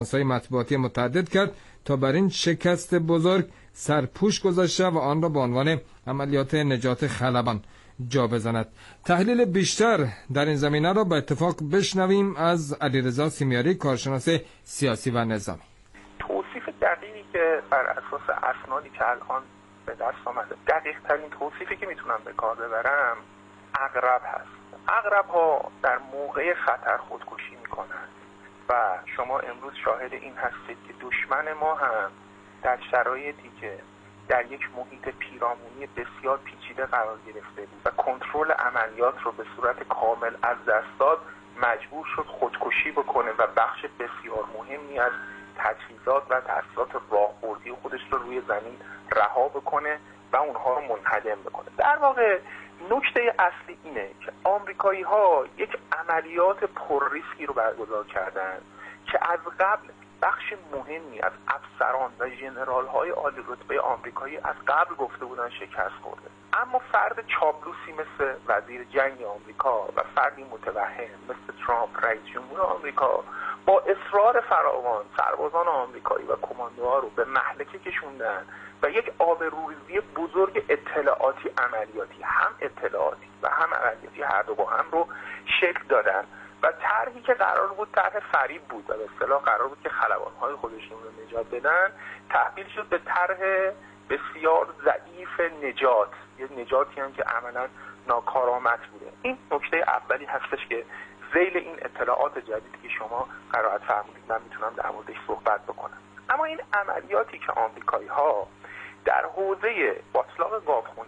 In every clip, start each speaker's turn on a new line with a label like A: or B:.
A: مطبوعاتی متعدد کرد تا بر این شکست بزرگ سرپوش گذاشته و آن را به عنوان عملیات نجات خلبان جا بزند. تحلیل بیشتر در این زمینه را به اتفاق بشنویم از علیرضا سیمیاری، کارشناس سیاسی و نظامی.
B: توصیف دقیقی که بر اساس اسنادی که الان به دست آمده، دقیق ترین توصیفی که میتونم به کار ببرم عقرب هست. عقرب ها در موقع خطر خودکشی میکنند و شما امروز شاهد این هستید که دشمن ما هم در شرایطی که در یک محیط پیرامونی بسیار پیچیده قرار گرفته بود و کنترل عملیات رو به صورت کامل از دست داد، مجبور شد خودکشی بکنه و بخش بسیار مهمی از تجهیزات و تاسیسات راهبردی خودش رو روی زمین رها بکنه و اونها رو منهدم بکنه. در واقع نکته اصلی اینه که آمریکایی ها یک عملیات پر ریسکی رو برگزار کردن که از قبل بخش مهمی از افسران و ژنرال های عالی رتبه آمریکایی از قبل گفته بودن شکست خورده، اما فرد چاپلوسی مثل وزیر جنگ آمریکا و فردی متوهم مثل ترامپ رئیس جمهور آمریکا با اصرار فراوان سربازان آمریکایی و کماندوها رو به مهلکه کشوندن و یک آبروریزی بزرگ اطلاعاتی عملیاتی، هم اطلاعاتی و هم عملیاتی هر دو با هم رو شکل دادن و طرحی که قرار بود طرح فریب بود و به اصطلاح قرار بود که خلبان‌های خودشون رو نجات بدن، تبدیل شد به طرح بسیار ضعیف نجات، یه نجاتی هم که عملاً ناکارآمد بوده. این نکته اولی هستش که ذیل این اطلاعات جدیدی که شما قرائت فرمودید من میتونم در موردش صحبت بکنم. اما این عملیاتی که آمریکایی‌ها در حوزه باطلاق گاوخونی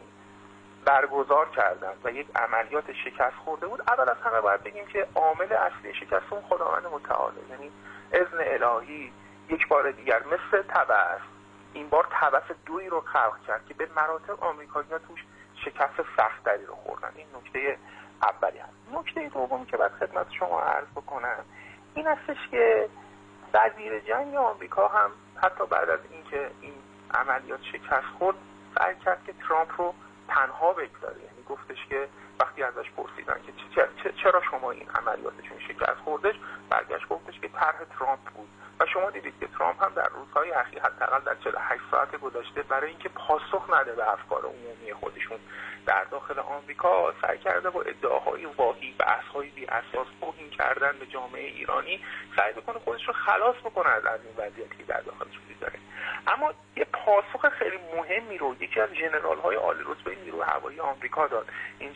B: برگزار کردن و یک عملیات شکست خورده بود، اول از همه باید بگیم که عامل اصلی شکست اون خداوند متعاله، یعنی اذن الهی یک بار دیگر مثل طبس این بار طبس دویی رو خلق کرد که به مراتب آمریکایی‌ها توش شکست سخت‌تری رو خوردن. این نکته اولی هست. نکته دومی که باید خدمت شما عرض بکنم این هستش که وزیر جنگ آمریکا هم حتی بعد از اینکه این عملیات شکست خورد سعی کرد که ترامپ رو تنها بگذاره، یعنی گفتش که وقتی ازش پرسیدن که چرا شما این عملیاتشون شکست خوردش، برگشت گفتش که طرح ترامپ بود و شما دیدید که ترامپ هم در روزهای اخیر حداقل در 48 ساعت گذشته برای اینکه پاسخ نده به افکار عمومی خودشون در داخل آمریکا سعی کرده با ادعاهای واهی، بحث‌های بی اساس، توهین کردن به جامعه ایرانی سعی بکنه خودش رو خلاص بکنه از این وضعیتی که در داخلش وجود داره. اما یه پاسخ خیلی مهمی رو یکی از ژنرال‌های عالی رتبه نیروی هوایی آمریکا داد. این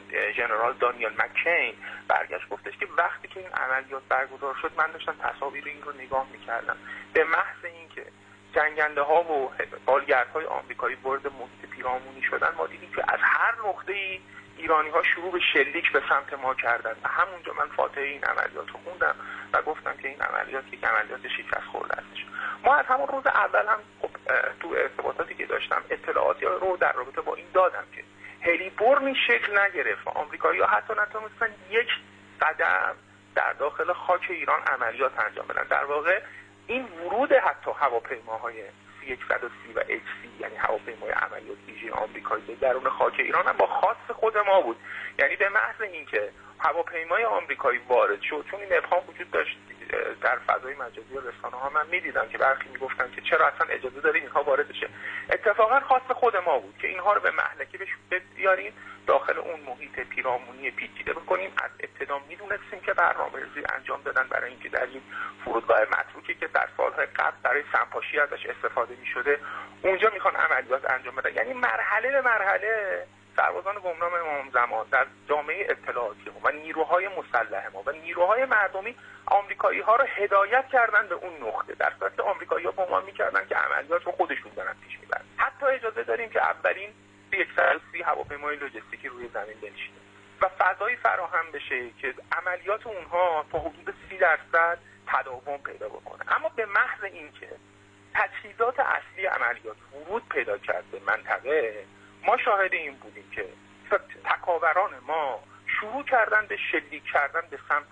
B: ژنرال دانیل مککین برگشت گفتش که وقتی که این عملیات برگزار شد من داشتم تصاویر این رو نگاه می‌کردم، به محض اینکه جنگنده‌ها و بالگردهای آمریکایی وارد محیط پیرامونی شدن ما دیدیم که از هر نقطه‌ای ایرانی‌ها شروع به شلیک به سمت ما کردن و همونجا من فاتحه این عملیات رو خوندم و گفتم که این عملیات یک عملیات شکست خورده است. ما از همون روز اول هم خب تو ارتباطاتی که داشتم اطلاعاتی رو در رابطه با این دادم که هلیبرمی شکل نگرفت و آمریکایی‌ها حتی نتونستن یک قدم در داخل خاک ایران عملیات انجام بدن. در واقع این ورود حتی هواپیماهای C-130 و H-30 یعنی هواپیمای عملیات ویژه آمریکایی به درون خاک ایران هم با خواست خود ما بود. یعنی به محض اینکه هواپیمای آمریکایی وارد شد، چون این ابهام وجود داشت در فضای مجازی و رسانه‌ها من می‌دیدم که برخی میگفتن که چرا اصلا اجازه دارید اینها وارد بشه. اتفاقا خواست خود ما بود که اینها رو به مهلکه بیاریم، داخل اون محیط پیرامونی پیچیده بکنیم. از ابتدا میدونستیم که برنامه‌ریزی انجام دادن برای اینکه در این فرودگاه متروکی که در سال‌های قبل برای سمپاشی ازش استفاده می‌شده اونجا میخوان عملیات انجام بدن. یعنی مرحله به مرحله سربازان گمنام امام زمان در جامعه اطلاعاتی و نیروهای مسلح ما و نیروهای مردمی آمریکایی‌ها رو هدایت کردن به اون نقطه، در صورتی که آمریکایی‌ها گمان می‌کردن که عملیات رو خودشون دارن پیش میبرن. حتی اجازه داریم که اولین C-130 هواپیمای لوجستیکی روی زمین بنشینه و فضایی فراهم بشه که عملیات اونها تا حدود 30% تداوم پیدا بکنه. اما به محض اینکه تجهیزات اصلی عملیات ورود پیدا کرد به منطقه، ما شاهد این بودیم که تکاوران ما شروع کردن به شلیک کردن به سمت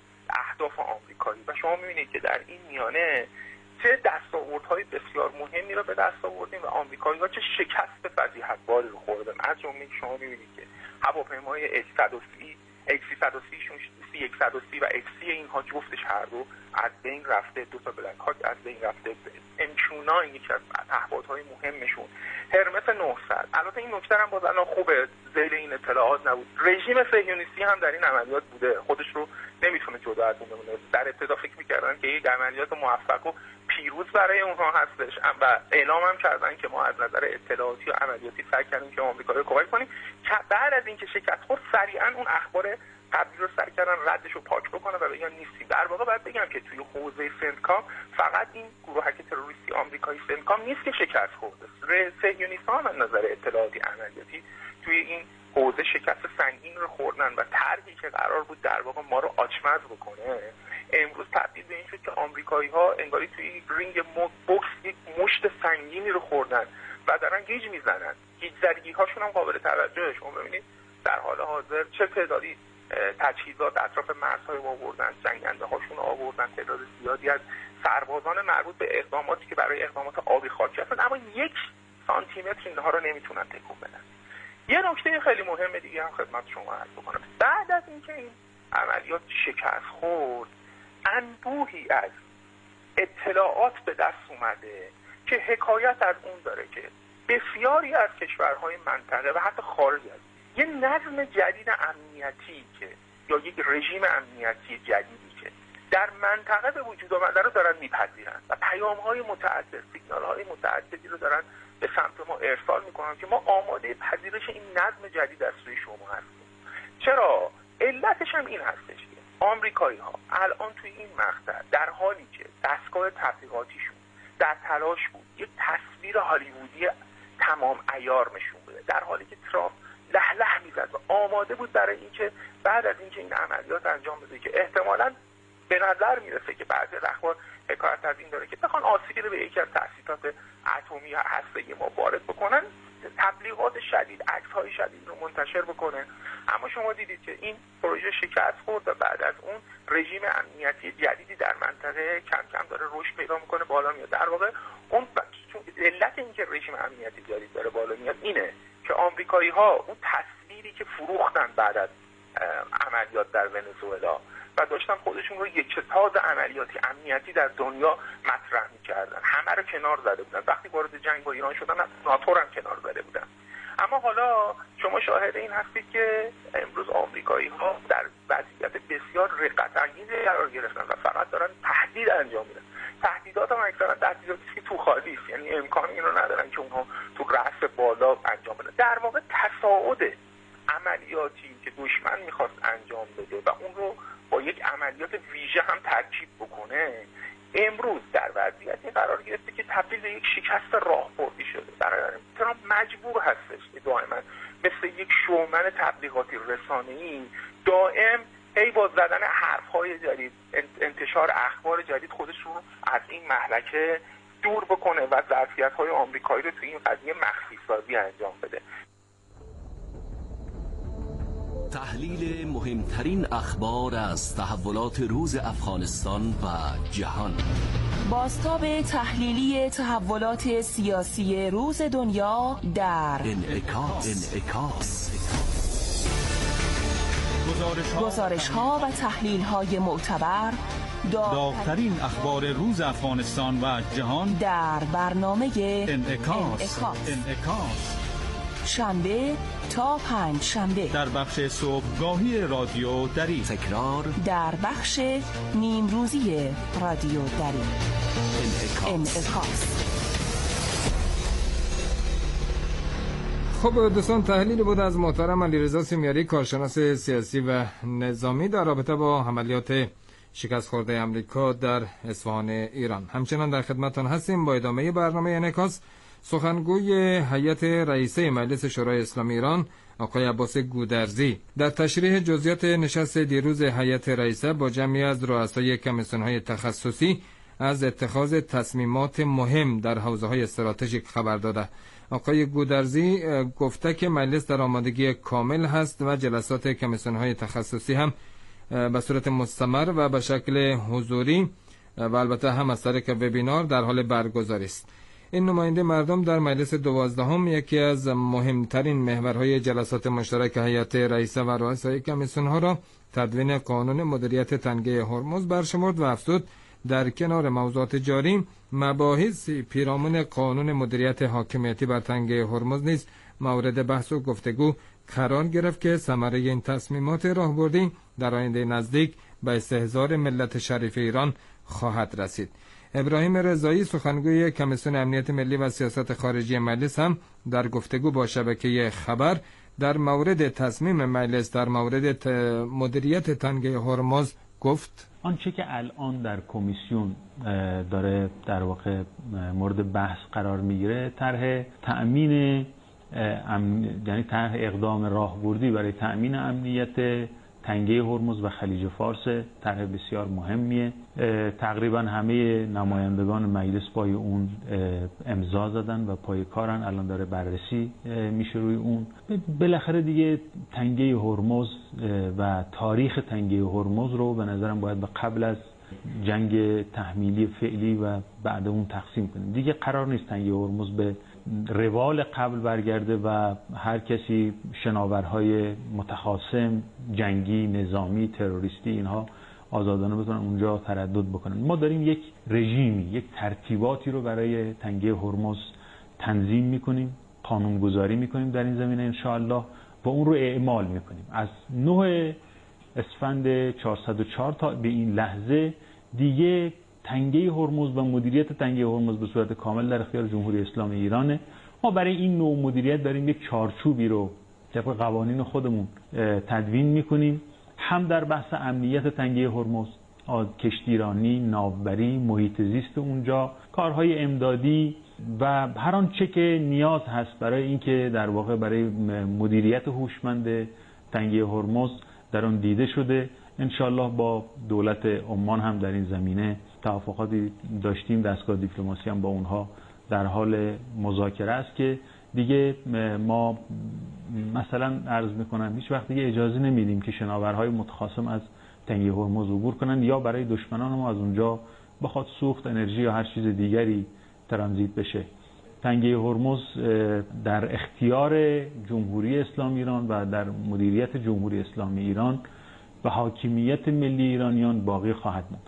B: اهداف آمریکایی و شما می‌بینید که در این میانه چه دستاوردهای بسیار مهمی را به دست آوردیم و آمریکایی‌ها چه شکست فضیحت‌باری رو خوردن. از جمله شما می‌بینید که هواپیمای H-130 C130 و XC اینها جفتش هر دو از بین رفته، دو تا بلک هاک از بین رفته. امچونا یکی از پهپادهای مهمشون، هرمس 900. البته این نکته هم باز الان خوبه ذیل این اطلاعات نبود، رژیم صهیونیستی هم در این عملیات بوده، خودش رو نمیتونه جدا از اون بمونه. در ابتدا فکر می‌کردن که یک عملیات موفق و پیروز برای اونها هستش و اعلام هم کردن که ما از نظر اطلاعاتی و عملیاتی سعی کردیم که آمریکا رو کمک کنیم. که بعد از اینکه شکست خورد سریعا اون اخبار قبلی رو سعی کردن ردش رو پاک بکنه و بگن نیستی. در واقع باید بگم که توی حوزه سنتکام فقط این گروهک تروریستی آمریکایی سنتکام نیست که شکست خورده، صهیونیست‌ها هم از نظر اطلاعاتی عملیاتی توی این حوزه شکست سنگین رو خوردن و طرحی که قرار بود در واقع ما رو آچمز بکنه امروز تبدیل به این شد که آمریکایی‌ها انگاری توی رینگ بوکس یک مشت سنگینی رو خوردن و دارن گیج میزنن. گیج زدگی‌هاشون هم قابل توجهه. شما ببینید در حال حاضر چه تعدادی تجهیزات اطراف مرزهای ما آوردن، جنگنده هاشون آوردن، تعداد زیادی از سربازان مربوط به اقداماتی که برای اقدامات آبی خاکی هستن، اما 1 سانتیمتر اینها رو نمیتونن تکون بدن. یه نکته خیلی مهم دیگه هم خدمت شما عرض بکنم. بعد از اینکه این عملیات شکست خورد، انبوهی از اطلاعات به دست اومده که حکایت از اون داره که بسیاری از کشورهای منطقه و حتی خارج از یه نظم جدید امنیتی که یا یک رژیم امنیتی جدیدی که در منطقه به وجود آمده رو دارن میپذیرن و پیام‌های متعدد، سیگنال‌های متعددی رو دارن به سمت ما ارسال میکنن که ما آماده پذیرش این نظم جدید از سوی شما هستیم. چرا؟ علتش هم این هستش که آمریکایی‌ها الان توی این مقطع در حالی که دستگاه تبلیغاتیشون در تلاش بود یک تصویر هالیوودی تمام عیار نشون بده، در حالی که ترامپ لهله میزد و آماده بود برای اینکه بعد از اینکه این عملیات انجام بده که احتمالاً به نظر میرسه که بعضی اخبار حکایت از این داره که بخوان آسیبی رو به یکی از تأسیسات اتمی یا هسته‌ای ما وارد بکنن، تبلیغات شدید، عکس‌های شدید رو منتشر بکنه. اما شما دیدید که این پروژه شکست خورد و بعد از اون رژیم امنیتی جدیدی در منطقه کم کم داره رشد پیدا میکنه، بالا میاد. در واقع اون علت اینکه رژیم امنیتی جدید داره بالا میاد اینه که آمریکایی‌ها اون تصویری که فروختن بعد از عملیات در ونزوئلا و داشتن خودشون رو یک تاز عملیاتی امنیتی در دنیا مطرح می‌کردن، همه رو کنار زده بودن. وقتی وارد جنگ با ایران شدن از ناتو هم کنار زده بودن. اما حالا شما شاهد این هستید که امروز آمریکایی‌ها در وضعیت بسیار رقت‌انگیزی قرار گرفتن و فقط دارن تهدید انجام میدن. تهدیدات هم اکثرا تهدیداتی که تو خالی است، یعنی امکان این رو ندارن که اونها تو رأس بالا انجام بدن. در واقع تصاعد عملیاتی که دشمن می‌خواست انجام بده و اون رو با یک عملیات ویژه هم ترکیب بکنه امروز در وضعیتی قرار گرفته که تبدیل به یک شکست راهبردی شده. برای ترامپ مجبور هستش که دائما مثل یک شومن تبلیغاتی رسانه‌ای دائم هی با زدن حرف‌های جدید، انتشار اخبار جدید خودش رو از این مهلکه دور بکنه و ظرفیت‌های آمریکایی رو توی این قضیه مخفی سازی انجام بده.
C: تحلیل مهمترین اخبار از تحولات روز افغانستان و جهان.
D: بازتاب تحلیلی تحولات سیاسی روز دنیا در
C: انعکاس.
D: گزارش‌ها و تحلیل‌های معتبر،
E: داغ‌ترین اخبار روز افغانستان و جهان
D: در برنامه
E: انعکاس.
D: شنبه تا پنج شنبه
E: در بخش صبحگاهی رادیو دری،
C: تکرار
D: در بخش نیمروزی رادیو دری. انعکاس.
A: خب دوستان، تحلیل بود از محترم علیرضا سیمیاری، کارشناس سیاسی و نظامی در رابطه با عملیات شکست خورده امریکا در اصفهان ایران. همچنان در خدمتتان هستیم با ادامه برنامه انعکاس. سخنگوی هیئت رئیسه مجلس شورای اسلامی ایران آقای عباس گودرزی در تشریح جزئیات نشست دیروز هیئت رئیسه با جمعی از رؤسای کمیسیون‌های تخصصی از اتخاذ تصمیمات مهم در حوزه‌های استراتژیک خبر داده. آقای گودرزی گفته که مجلس در آمادگی کامل هست و جلسات کمیسیون‌های تخصصی هم به صورت مستمر و به شکل حضوری و البته هم از طریق وبینار در حال برگزاری است. این نماینده مردم در مجلس 12 یکی از مهمترین محورهای جلسات مشترک هیئت رئیسه و رؤسای کمیسیون‌ها را تدوین قانون مدیریت تنگه هرمز برشمرد و افزود در کنار موضوعات جاری مباحثی پیرامون قانون مدیریت حاکمیتی بر تنگه هرمز نیز مورد بحث و گفتگو قرار گرفت که ثمره این تصمیمات راهبردی در آینده نزدیک به استحضار ملت شریف ایران خواهد رسید. ابراهیم رضایی سخنگوی کمیسیون امنیت ملی و سیاست خارجی مجلس هم در گفتگو با شبکه خبر در مورد تصمیم مجلس در مورد مدیریت تنگه هرمز گفت:
F: آنچه که الان در کمیسیون داره در واقع مورد بحث قرار میگیره طرح تأمین یعنی طرح اقدام راهبردی برای تأمین امنیت تنگه هرمز و خلیج فارس. طرح بسیار مهمیه. تقریبا همه نمایندگان مجلس پای اون امضا زدن و پای کارن. الان داره بررسی میشه روی اون. بالاخره دیگه تنگه هرمز و تاریخ تنگه هرمز رو به نظرم باید به قبل از جنگ تحمیلی فعلی و بعد اون تقسیم کنیم. دیگه قرار نیست تنگه هرمز به روال قبل برگرده و هر کسی شناورهای متخاصم، جنگی، نظامی، تروریستی اینها آزادانه بتونن اونجا تردد بکنن. ما داریم یک رژیمی، یک ترتیباتی رو برای تنگه هرمز تنظیم میکنیم، قانونگذاری میکنیم در این زمینه انشاءالله و اون رو اعمال میکنیم. از 9 اسفند 404 تا به این لحظه دیگه تنگه هرمز و مدیریت تنگه هرمز به صورت کامل در اختیار جمهوری اسلامی ایرانه. ما برای این نوع مدیریت داریم یک چارچوبی رو طبق قوانین خودمون تدوین میکنیم، هم در بحث امنیت تنگه هرمز، کشتیرانی، ناوبری، محیط زیست اونجا، کارهای امدادی و هر آنچه که نیاز هست برای اینکه در واقع برای مدیریت هوشمند تنگه هرمز در اون دیده شده. انشالله با دولت عمان هم در این زمینه توافقاتی داشتیم. دستگاه دیپلماسی هم با اونها در حال مذاکره است که دیگه ما مثلا عرض میکنم هیچ وقت دیگه اجازه نمیدیم که شناورهای متخاصم از تنگه هرمز عبور کنن یا برای دشمنان ما از اونجا بخواد سوخت، انرژی یا هر چیز دیگری ترانزیت بشه. تنگه هرمز در اختیار جمهوری اسلامی ایران و در مدیریت جمهوری اسلامی ایران و حاکمیت ملی ایرانیان باقی خواهد ماند.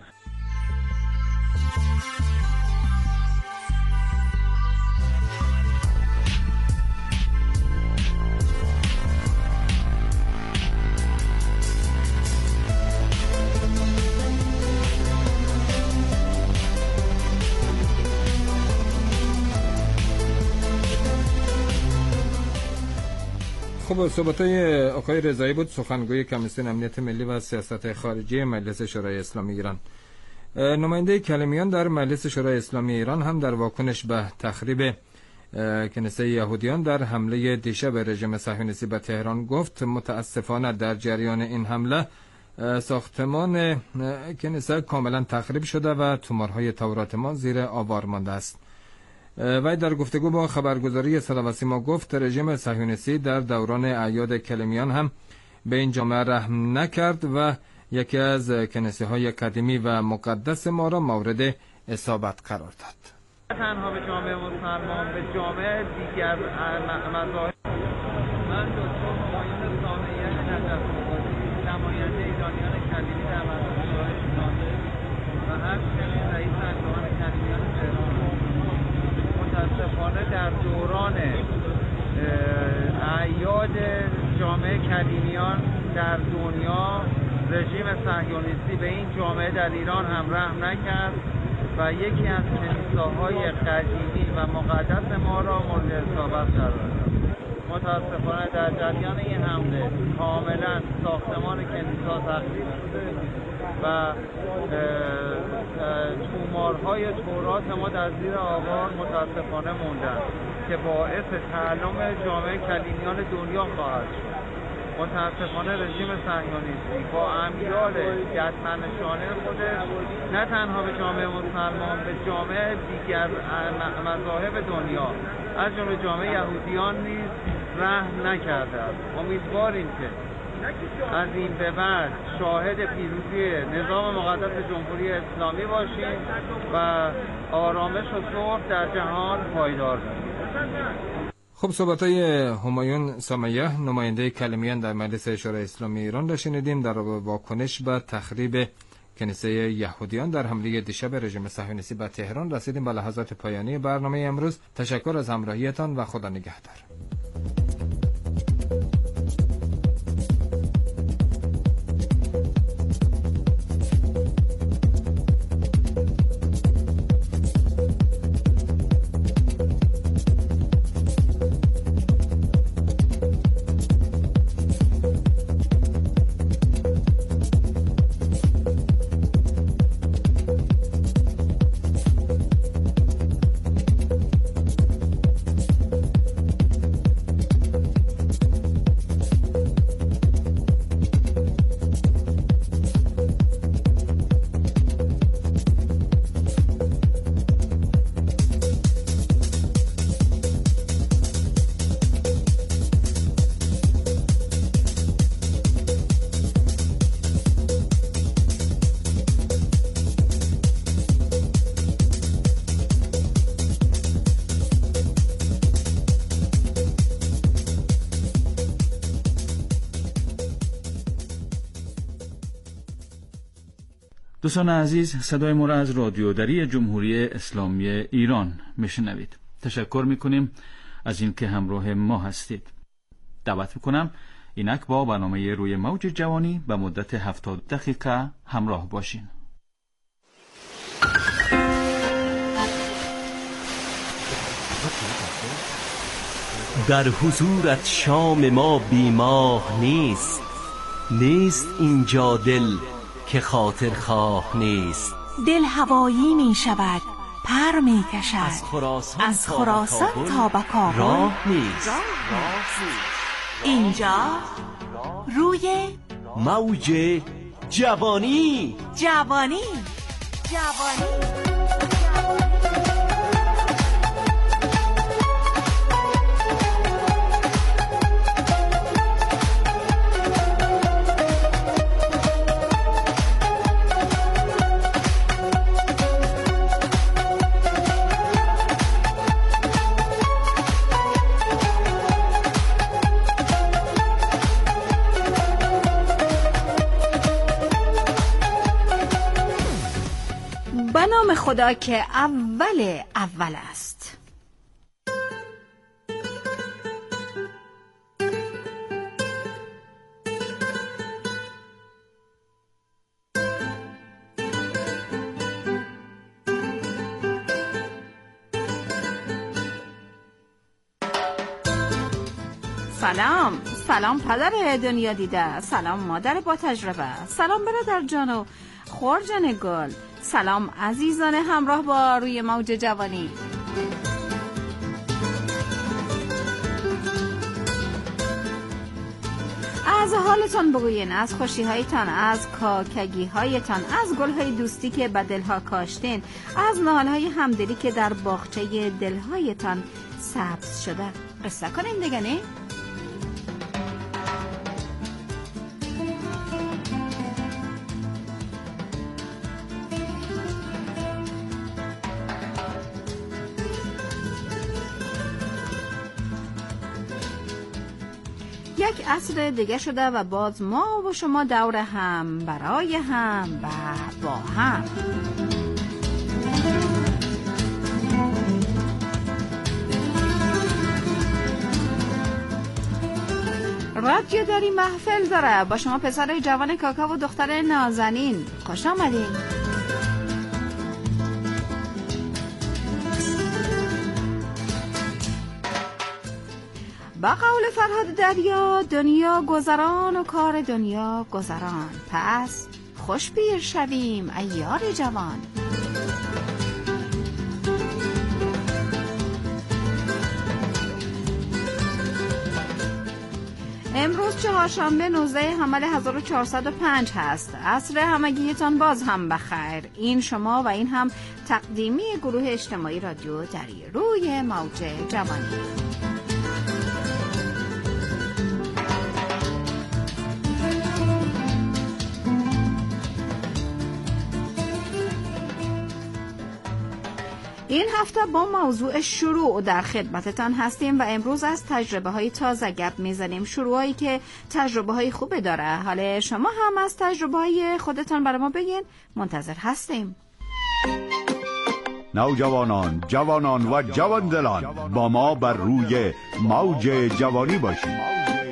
A: خب صحبت‌های آقای رضایی بود، سخنگوی کمیسیون امنیت ملی و سیاست خارجی مجلس شورای اسلامی ایران. نماینده کلمیان در مجلس شورای اسلامی ایران هم در واکنش به تخریب کنیسه یهودیان در حمله دیشب رژیم صهیونیستی به تهران گفت متاسفانه در جریان این حمله ساختمان کنیسه کاملا تخریب شده و تومارهای تورات ما زیر آوار مانده است. وی در گفتگو با خبرگزاری صدا و سیما گفت رژیم صهیونیستی در دوران اعیاد کلمیان هم به این جامعه رحم نکرد و یکی از کنیسه‌های قدیمی و مقدس ما را مورد اصابت قرار داد.
G: تنها به جامعه مسلمان، به جامعه دیگر مذاهب. من دکتر همایون سامعیان نجف‌آبادی، نماینده ایرانیان کلیمی در مجلس شورای اسلامی و همچنین رئیس انجمن کلیمیان تهران. متاسفانه در دوران اعیاد جامعه کلیمیان در دنیا رژیم صهیونیستی به این جامعه در ایران هم رحم نکرد و یکی از کلیساهای قدیمی و مقدس ما را مورد اصابت قرار داد. متاسفانه در جریان این حمله کاملا ساختمان کلیسا تخریب شده و تومارهای تورات ما در زیر آوار متاسفانه موندن که باعث تعلم جامعه کلیمیان دنیا خواهد شد. متاسفانه رژیم صهیونیستی با امیال دستنشانه خودش نه تنها به جامعه مسلمان، به جامعه دیگر مذاهب دنیا از جمله جامعه یهودیان نیز رحم نکرده است. امیدواریم که از این به بعد شاهد پیروزی نظام مقدس جمهوری اسلامی باشیم و آرامش و صلح در جهان پایدار باشیم.
A: خب صحبت‌های همایون سامیه نماینده کلمیان در مجلس شورای اسلامی ایران را شنیدیم در واکنش به تخریب کنیسه یهودیان در حمله دیشب رژیم صهیونیستی به تهران. رسیدیم به لحظات پایانی برنامه امروز. تشکر از همراهیتان و خدا نگهدار.
E: دوستان عزیز، صدای ما را از رادیو دری جمهوری اسلامی ایران میشنوید. تشکر میکنیم از اینکه همراه ما هستید. دعوت میکنم اینک با برنامه روی موج جوانی به مدت 70 دقیقه همراه باشین.
H: در حضورت شام ما بیماه نیست، نیست اینجا دل که خاطر خواه نیست.
I: دل هوایی می شود، پر می کشد، از خراسان تا به کابل
H: راه نیست.
I: اینجا روی
H: موج جوانی.
I: جوانی. به نام خدا که اول است. سلام پدر دنیا دیده، سلام مادر با تجربه، سلام برادر جان و خورجن گل، سلام عزیزان همراه با روی موج جوانی. از حالتان بگوین، از خوشی هایتان، از کاکگی هایتان، از گل های دوستی که به دلها کاشتین، از نهال های همدلی که در باغچه دلهایتان سبز شده. قصه کنین دیگه نه؟ یک عصر دیگه شده و باز ما و شما دور هم، برای هم و با هم. رادیو دری محفل داره با شما پسر جوان کاکا و دختر نازنین. خوش آمدین. با قول فرهاد دریا، دنیا گذران و کار دنیا گذران، پس خوش پیر شویم ای یار جوان. امروز چهارشنبه 19 حمل 1405 هست. عصر همگیتان باز هم بخیر. این شما و این هم تقدیمی گروه اجتماعی رادیو دری روی موج جوانی. این هفته با موضوع شروع در خدمتتان هستیم و امروز از تجربه های تازه گپ میزنیم. شروعایی که تجربه های خوبه داره. حالا شما هم از تجربه های خودتان برای ما بگین. منتظر هستیم.
J: نوجوانان، جوانان و جواندلان، با ما بر روی موج جوانی باشید.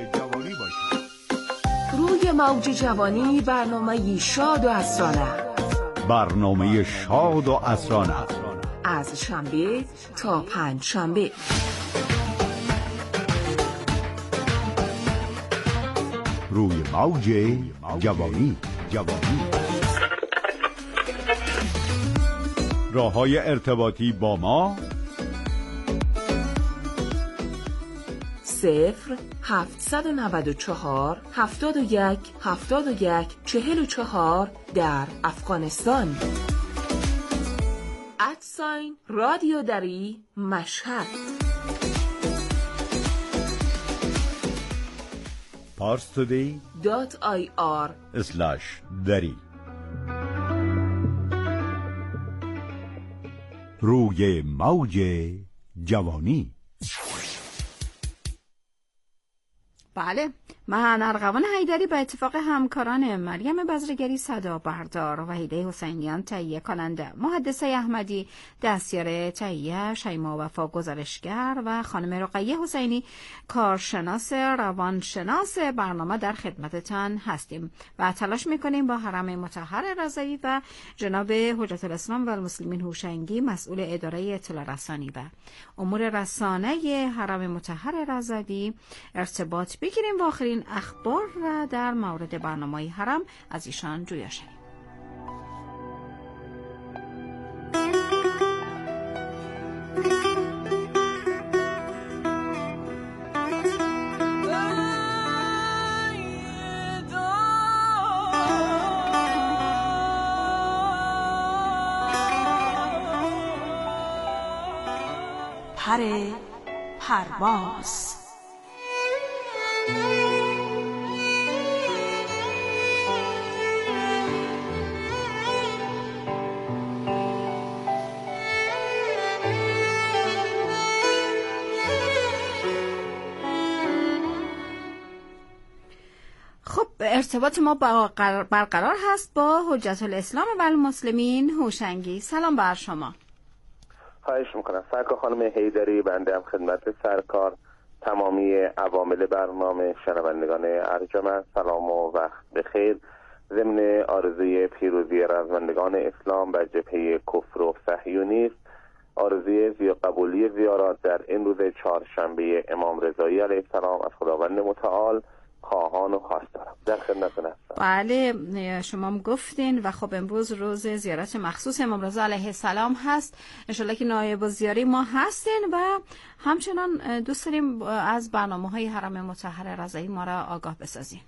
D: روی موج جوانی برنامه شاد و اسرانه.
J: برنامه شاد و اسرانه
D: از شنبه تا پنج شنبه.
J: روی موج جوانی. راه‌های ارتباطی با ما
D: 0-794-71-41-44 در افغانستان. رادیو دری مشهد.
J: parstoday.ir/dari. روی موج جوانی.
I: بله، من ارغوان حیدری به اتفاق همکاران مریم بزرگری صدا بردار، وحیده حسینیان تهیه کننده، محدثه احمدی دستیار تهیه، شیما وفا گزارشگر و خانم رقیه حسینی کارشناس روانشناس برنامه در خدمتتان هستیم و تلاش میکنیم با حرم مطهر رضوی و جناب حجت الاسلام و المسلمین هوشنگی مسئول اداره اطلاع رسانی و امور رسانه حرم مطهر رضوی ارتباط بگیریم و آخرین اخبار را در مورد برنامه حرم از ایشان جویا شویم.
D: پرواز.
I: خب ارتباط ما برقرار هست با حجت الاسلام و المسلمین هوشنگی. سلام بر شما.
B: خواهش میکنم. سرکار خانم حیدری، بنده هم خدمت سرکار، تمامی عوامل برنامه، شنوندگان ارجمند سلام و وقت بخیر. ضمن آرزوی پیروزی رزمندگان اسلام بر جبهه کفر و صهیونیسم، آرزوی قبولی زیارات در این روز چهارشنبه امام رضایی علیه السلام از خداوند متعال خواهان و خواستارم. در خدمتتون هستم.
I: بله، شما هم گفتین و خب امروز روز زیارت مخصوص امام رضا علیه السلام هست. انشالله که نایب الزیاری ما هستین و همچنان دوست داریم از برنامه‌های حرم مطهر رضوی ما را آگاه بسازین.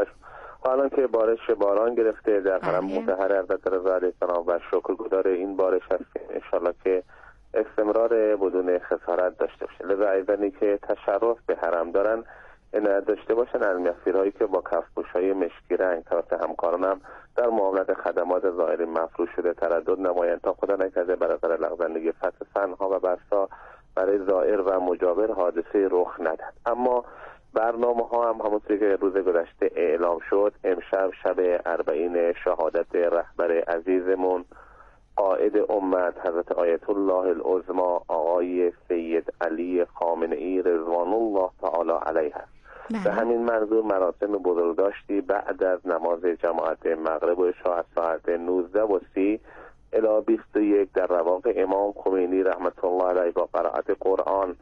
B: حالا که بارش باران گرفته در حرم مطهر حضرت رضا علیه السلام و شکرگزار این بارش هستیم، انشالله که استمرار بدون خسارت داشته باشه. لذا ایزانی که تشرف به حرم دارن عنایت داشته باشن از مسیرهایی که با کفپوش‌های مشکی رنگ توسط همکارانم در معاملت خدمات ظاهری مفروش شده تردد نمایند تا خدا نکرده بر اثر لغزندگی فتح صنها و بسا برای زائر و مجاور حادثه رخ ندهد. اما برنامه ها هم همونطوری که روز گذشته اعلام شد، امشب شب 40 شهادت رهبر عزیزمون قائد امت حضرت آیت الله العظمی آقای سید علی خامنه‌ای رضوان الله تعالی علیه است. به همین منظور مراسم بزرگداشتی بعد از نماز جماعت مغرب و عشا از ساعت 19:30 الی 21 در رواق امام خمینی رحمت الله علیه با قرائت قرآن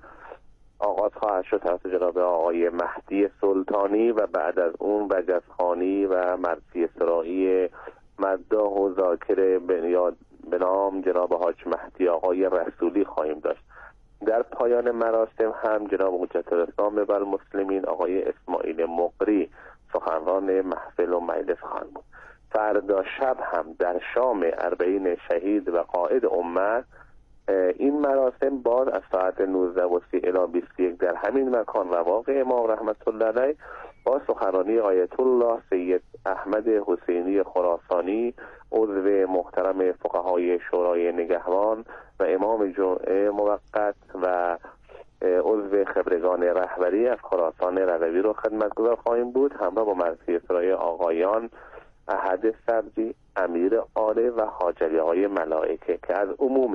B: آغاز خواهد شد توسط جناب آقای مهدی سلطانی و بعد از اون وجزخانی و مرسی سرائی مداح و ذاکر به نام جناب حاج مهدی آقای رسولی خواهیم داشت. در پایان مراسم هم جناب حجت الاسلام و المسلمین آقای اسماعیل مقری سخنران محفل و مجلس خواهند بود. فردا شب هم در شام 40 شهید و قائد امت این مراسم باز از ساعت 19:30 الی 21 در همین مکان رواق امام رحمت الله علیه با سخنرانی آیت الله سید احمد حسینی خراسانی
K: عضو محترم فقهای شورای نگهبان و امام جمعه موقت و عضو خبرگان رهبری از خراسان رضوی رو خدمتگزار خواهیم بود، همراه با مرثیه سرای آقایان احد سبزی، امیر آره و حاج علی آقای ملائکه که از عموم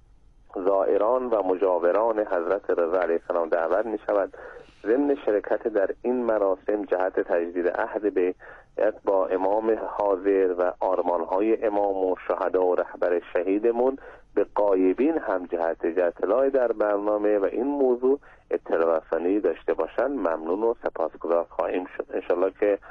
K: زائران و مجاوران حضرت رضا علیه السلام دعوت می شود ضمن شرکت در این مراسم جهت تجدید عهد بیعت با امام حاضر و آرمانهای امام و شهدا و رهبر شهیدمون به غایبین هم جهت اطلاع در برنامه و این موضوع اطلاع رسانی داشته باشند ممنون و سپاسگزار خواهیم شد. انشالله که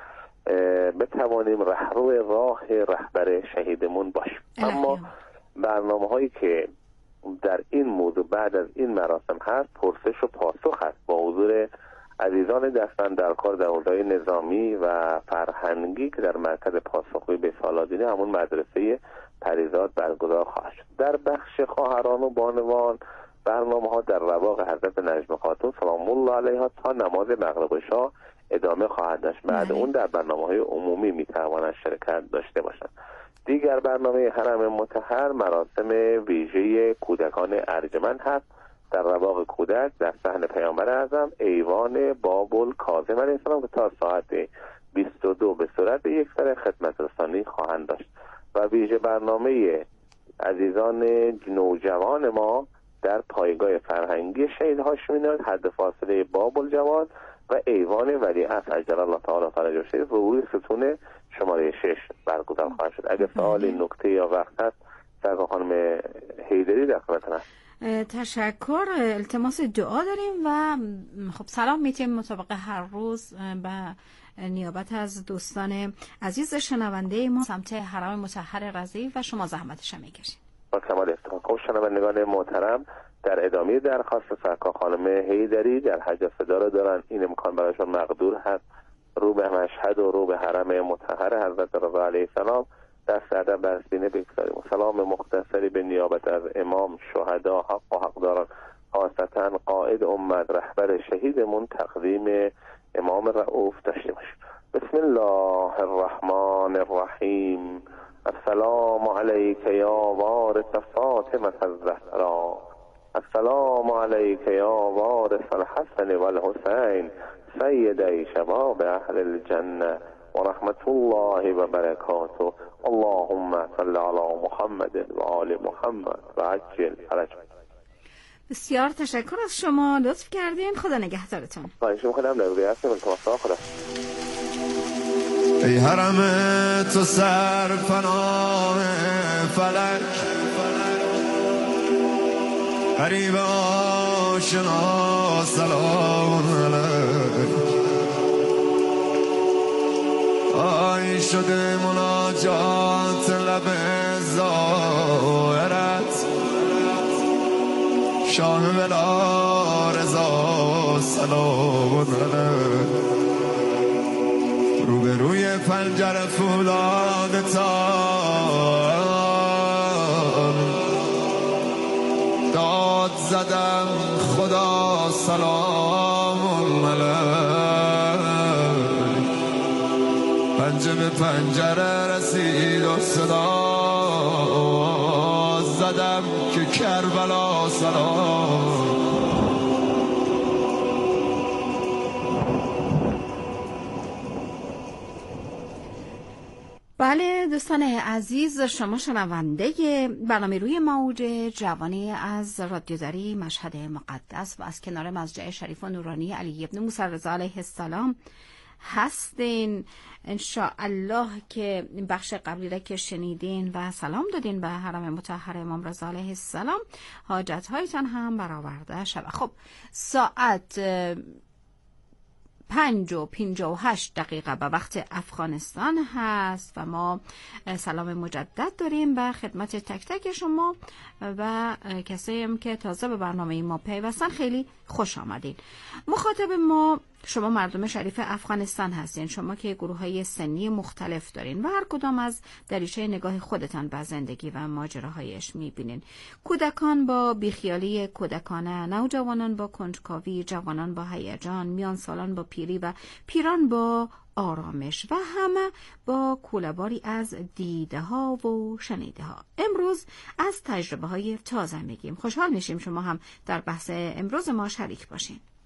K: بتوانیم رهرو راه رهبر شهیدمون باشیم. اما برنامه هایی که در این موضوع بعد از این مراسم هست پرسش و پاسخ هست با حضور عزیزان دستن در کار در حوزه‌های نظامی و فرهنگی که در مرکز پاسخگویی به سالادینی همون مدرسه پریزاد برگزار خواهد شد. در بخش خواهران و بانوان برنامه ها در رواق حضرت نجم خاتون سلام الله علیها تا نماز مغرب و عشا ادامه خواهد داشت. بعد اون در برنامه‌های عمومی میتوانند شرکت داشته باشند. دیگر برنامه حرم مطهر مراسم ویژه کودکان ارجمند هست. در رواق کودک در صحن پیامبر اعظم ایوان بابل کاظم علیه السلام که تا ساعت 22 به صورت یک سره خدمت رسانی خواهند داشت و ویژه برنامه عزیزان نوجوان ما در پایگاه فرهنگی شهید هاشمی نژاد حد فاصله بابل جواد و ایوان ولیعصر عجل الله تعالی فرجه شریف روی ستون شماره 6 برگزار خواهد شد. اگر سوال نکته یا وقت هست سرکار خانم حیدری در خدمتتون هست.
I: تشکر. التماس دعا داریم و خب سلام میتیم مطابق هر روز به نیابت از دوستان عزیز شنونده ما سمت حرم مطهر رضوی و شما زحمتش هم میکشید.
K: با کمال افتخار. خب شنوندگان محترم در ادامه درخواست سرکار خانم حیدری در حج صدا دارن این امکان برایشون مقدور هست رو به مشهد و رو به حرم مطهر حضرت رضا علیه السلام دست ادب بر سینه بگذاریم و سلام مختصری به نیابت از امام شهدا حق و حقداران خاصتا قائد امت رهبر شهیدمون تقدیم امام رؤوف داشته باشیم. بسم الله الرحمن الرحیم. السلام علیک یا وارث فاطمه الزهرا، السلام علیک یا وارث الحسن والحسین سیدی شباب اهل الجنه و رحمت الله و برکاته. اللهم صل علی محمد و آل محمد و عجل فرجهم.
I: بسیار تشکر از شما، لطف کردین. خدا نگهدارتون.
K: خواهش می‌کنم در هستیم. خدا.
L: ای حرم تو سرپناه فلک، غریب آشنا سلام علیک. آی شده مناجات لب زائرت، شاه بلا رضا سلام علیک. روبروی پنجر فولادتان داد زدم خدا سلام علیک. پنجه به پنجره رسید و صدا زدم که کربلا سلام.
I: بله دوستان عزیز، شما شنونده برنامه روی موج جوانی از رادیوداری مشهد مقدس و از کنار مضجع شریف و نورانی علی ابن موسی رضا علیه السلام هستین. انشاءالله که بخش قبلی را که شنیدین و سلام دادین به حرم مطهر امام رضا علیه السلام حاجت هایتان هم برآورده شود. خب ساعت 5:58 به وقت افغانستان هست و ما سلام مجدد داریم به خدمت تک تک شما و کسایی هم که تازه به برنامه ما پیوستن. خیلی خوش آمدین. مخاطب ما شما مردم شریف افغانستان هستین، شما که گروه‌های سنی مختلف دارین و هر کدام از دریچه نگاه خودتان به زندگی و ماجراهایش می‌بینین. کودکان با بیخیالی کودکانه، نوجوانان با کنجکاوی، جوانان با هیجان، میان سالان با پیری و پیران با آرامش و همه با کوله‌باری از دیده ها و شنیده ها. امروز از تجربه های تازه میگیم. خوشحال میشیم شما هم در بحث امروز ما شریک باشین.